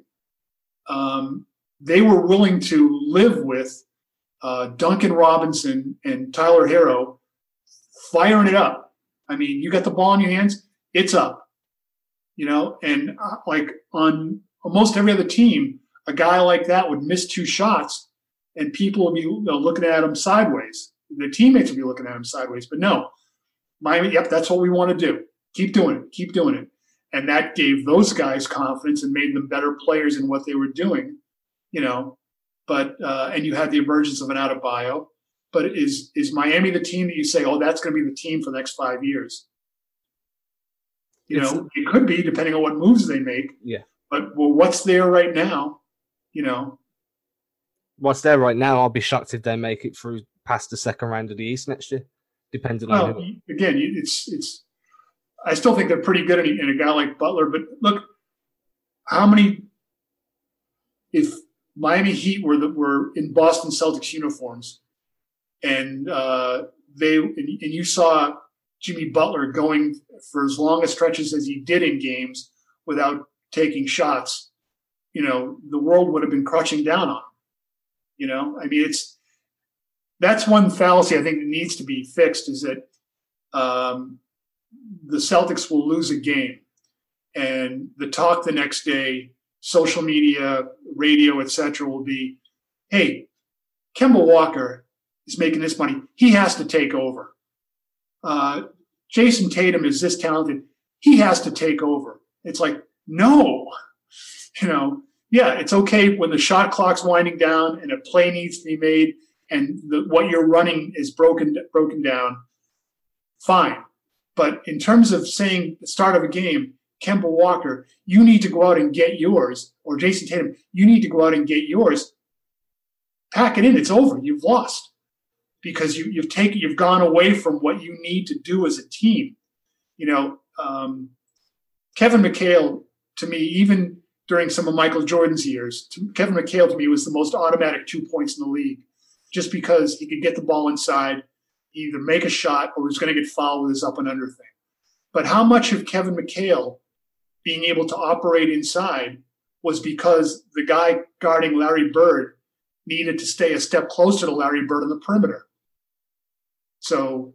They were willing to live with Duncan Robinson and Tyler Hero firing it up. I mean, you got the ball in your hands, it's up. And like on almost every other team, a guy like that would miss 2 shots and people would be looking at him sideways. The teammates would be looking at him sideways. But no, Miami, yep, that's what we want to do. Keep doing it. and that gave those guys confidence and made them better players in what they were doing, But and you had the emergence of an Adebayo. But is Miami the team that you say, oh, that's going to be the team for the next 5 years? It could be, depending on what moves they make. Yeah. But what's there right now? What's there right now? I'll be shocked if they make it through past the second round of the East next year, depending on who. Again, it's. I still think they're pretty good in a guy like Butler. But look, if Miami Heat were in Boston Celtics uniforms, and you saw Jimmy Butler going for as long as stretches as he did in games without taking shots, the world would have been crushing down on him. That's one fallacy I think that needs to be fixed, is that the Celtics will lose a game, and the talk the next day, social media, radio, etc., will be, hey, Kemba Walker is making this money. He has to take over. Jason Tatum is this talented. He has to take over. It's like, no, it's okay when the shot clock's winding down and a play needs to be made and what you're running is broken down. Fine. But in terms of saying the start of a game, Kemba Walker, you need to go out and get yours, or Jason Tatum, you need to go out and get yours. Pack it in. It's over. You've lost because you've gone away from what you need to do as a team. Kevin McHale, to me, even during some of Michael Jordan's years, Kevin McHale to me was the most automatic 2 points in the league, just because he could get the ball inside, either make a shot or was going to get fouled with his up and under thing. But how much of Kevin McHale being able to operate inside was because the guy guarding Larry Bird needed to stay a step closer to Larry Bird on the perimeter. So,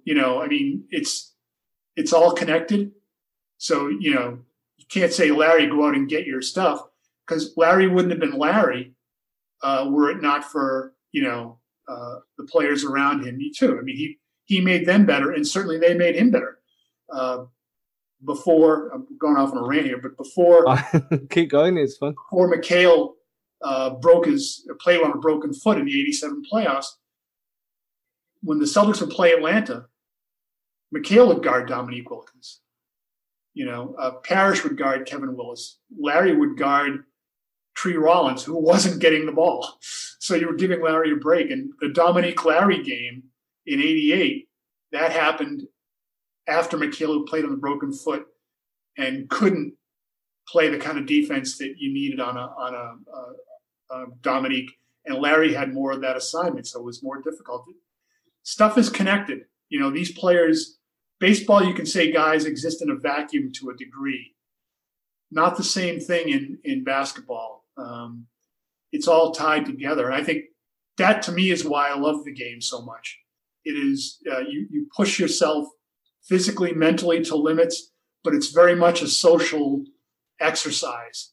it's all connected. So, you can't say, Larry, go out and get your stuff, because Larry wouldn't have been Larry were it not for, the players around him too. He made them better, and certainly they made him better. Before, I'm going off on a rant here, but before keep going, it's fun. Before McHale played on a broken foot in the '87 playoffs, when the Celtics would play Atlanta, McHale would guard Dominique Wilkins. Parrish would guard Kevin Willis. Larry would guard Tree Rollins, who wasn't getting the ball. So you were giving Larry a break. And the Dominique Larry game in '88, that happened after McHale played on the broken foot and couldn't play the kind of defense that you needed on a Dominique. And Larry had more of that assignment, so it was more difficult. Stuff is connected. These players, baseball, you can say guys exist in a vacuum to a degree. Not the same thing in basketball. It's all tied together. And I think that, to me, is why I love the game so much. It is, you push yourself physically, mentally to limits, but it's very much a social exercise.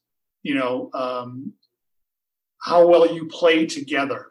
How well you play together.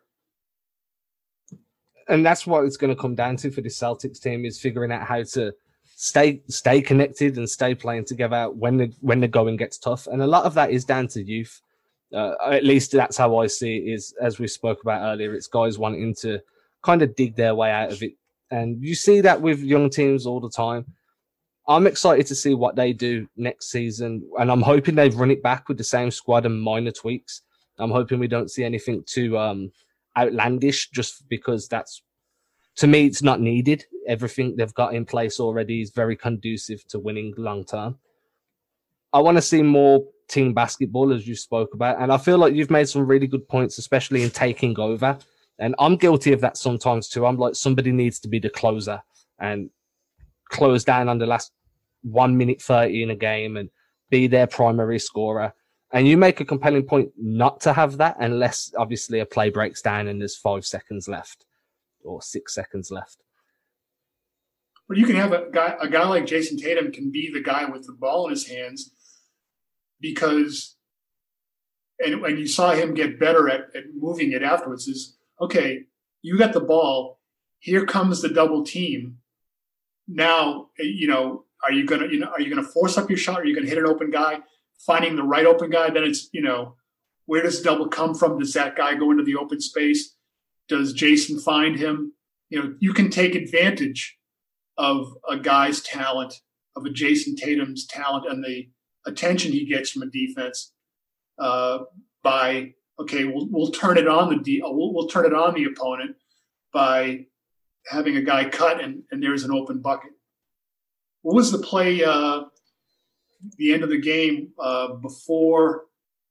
And that's what it's going to come down to for the Celtics team, is figuring out how to stay connected and stay playing together when the going gets tough. And a lot of that is down to youth. At least that's how I see it, is, as we spoke about earlier, it's guys wanting to kind of dig their way out of it. And you see that with young teams all the time. I'm excited to see what they do next season. And I'm hoping they've run it back with the same squad and minor tweaks. I'm hoping we don't see anything too outlandish, just because that's, to me, it's not needed. Everything they've got in place already is very conducive to winning long term. I want to see more team basketball, as you spoke about. And I feel like you've made some really good points, especially in taking over. And I'm guilty of that sometimes too. I'm like, somebody needs to be the closer and close down on the last 1 minute 30 in a game and be their primary scorer. And you make a compelling point not to have that, unless obviously a play breaks down and there's 5 seconds left or 6 seconds left. But you can have a guy like Jason Tatum can be the guy with the ball in his hands, because, and you saw him get better at moving it afterwards, is, okay, you got the ball, here comes the double team. now, are you gonna force up your shot? Are you gonna hit an open guy? Finding the right open guy, then it's, where does double come from? Does that guy go into the open space? Does Jason find him? You can take advantage of a guy's talent, of a Jason Tatum's talent, and the attention he gets from a defense by, okay, we'll turn it on we'll turn it on the opponent by having a guy cut and there's an open bucket. What was the play? The end of the game before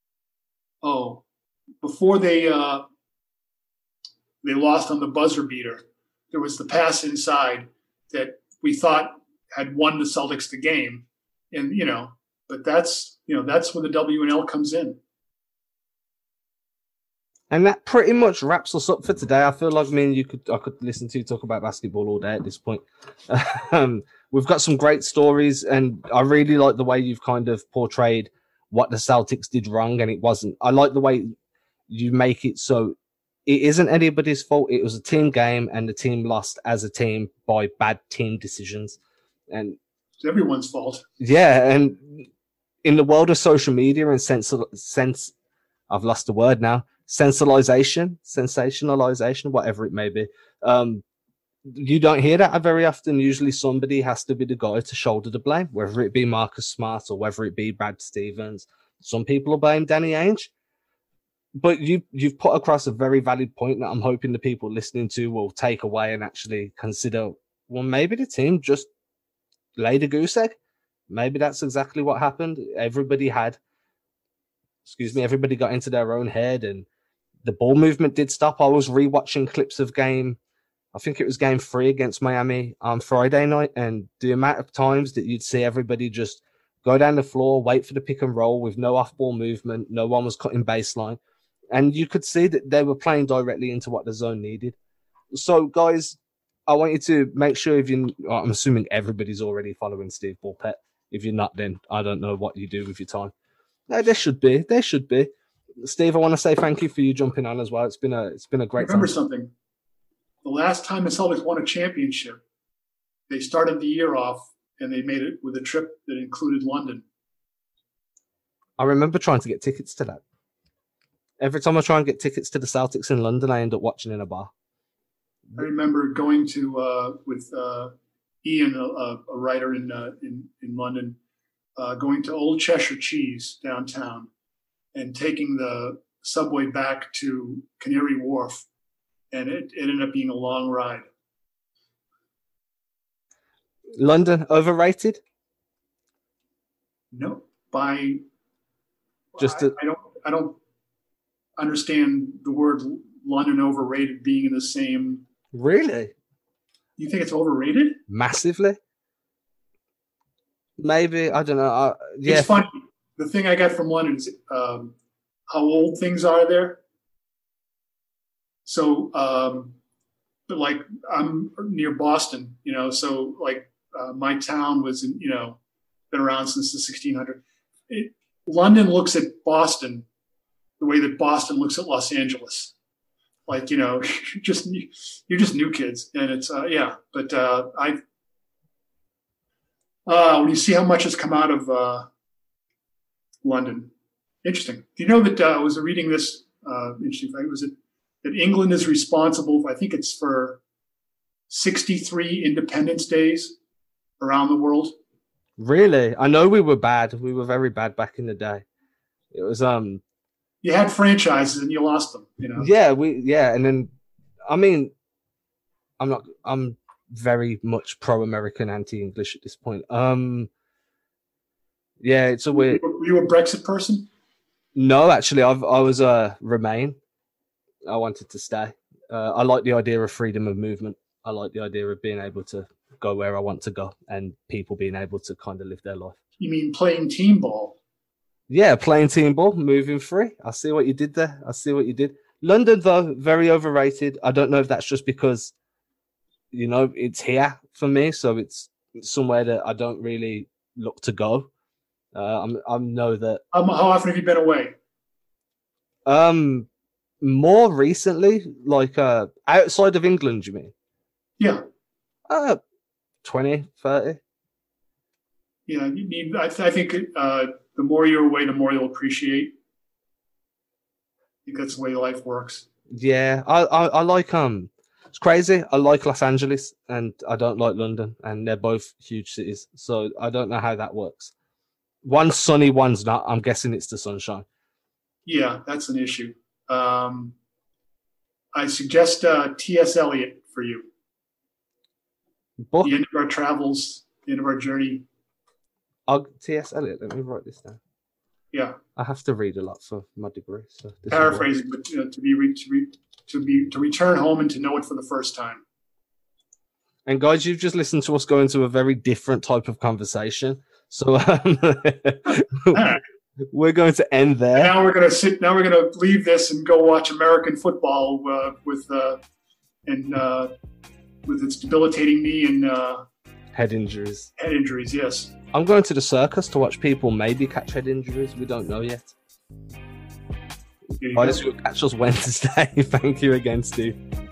they lost on the buzzer beater. There was the pass inside that we thought had won the Celtics the game, and but that's where the W&L comes in. And that pretty much wraps us up for today. I feel like I could listen to you talk about basketball all day at this point. We've got some great stories, and I really like the way you've kind of portrayed what the Celtics did wrong, and it wasn't. I like the way you make it so it isn't anybody's fault. It was a team game, and the team lost as a team by bad team decisions. And it's everyone's fault. Yeah, and in the world of social media and I've lost the word now. Sensationalization, whatever it may be. You don't hear that very often. Usually somebody has to be the guy to shoulder the blame, whether it be Marcus Smart or whether it be Brad Stevens. Some people will blame Danny Ainge. But you've put across a very valid point that I'm hoping the people listening to will take away and actually consider, well, maybe the team just laid a goose egg. Maybe that's exactly what happened. Everybody got into their own head and the ball movement did stop. I was rewatching clips of I think it was game 3 against Miami on Friday night, and the amount of times that you'd see everybody just go down the floor, wait for the pick and roll with no off-ball movement, no one was cutting baseline, and you could see that they were playing directly into what the zone needed. So, guys, I want you to make sure I'm assuming everybody's already following Steve Bulpett. If you're not, then I don't know what you do with your time. No, there should be. Steve, I want to say thank you for you jumping on as well. It's been a great time. Remember something. The last time the Celtics won a championship, they started the year off and they made it with a trip that included London. I remember trying to get tickets to that. Every time I try and get tickets to the Celtics in London, I end up watching in a bar. I remember going to with Ian, a writer in London, going to Old Cheshire Cheese downtown and taking the subway back to Canary Wharf. And it ended up being a long ride. London, overrated? No, I don't understand the word London overrated being in the same. Really? You think it's overrated? Massively. Maybe, I don't know. Yeah. It's funny. The thing I got from London is how old things are there. So, but like I'm near Boston, so like my town was, been around since the 1600s. London looks at Boston the way that Boston looks at Los Angeles. Like, you're just new kids. And it's, but when you see how much has come out of London, interesting. Do you know that I was reading this interesting fact, that England is responsible for, I think it's for 63 Independence Days around the world. Really? I know we were bad. We were very bad back in the day. It was you had franchises and you lost them, Yeah, and then I'm very much pro-American, anti-English at this point. Yeah, it's a weird. Were you a Brexit person? No, actually, I was a Remain. I wanted to stay. I like the idea of freedom of movement. I like the idea of being able to go where I want to go and people being able to kind of live their life. You mean playing team ball? Yeah, playing team ball, moving free. I see what you did there. London, though, very overrated. I don't know if that's just because, it's here for me. So it's somewhere that I don't really look to go. I know that. How often have you been away? More recently, like outside of England, you mean? Yeah. 20, 30. Yeah, you need. I think the more you're away, the more you'll appreciate. I think that's the way life works. Yeah, I like it's crazy. I like Los Angeles and I don't like London, and they're both huge cities. So I don't know how that works. One's sunny, one's not. I'm guessing it's the sunshine. Yeah, that's an issue. I suggest T.S. Eliot for you. Book? The end of our travels, the end of our journey. T.S. Eliot. Let me write this down. Yeah, I have to read a lot for my degree. So paraphrasing, but to return home and to know it for the first time. And guys, you've just listened to us go into a very different type of conversation. So we're going to end there. And now we're going to leave this and go watch American football with its debilitating knee and head injuries. Head injuries, yes. I'm going to the circus to watch people maybe catch head injuries. We don't know yet. Might as well catch us Wednesday. Thank you again, Steve.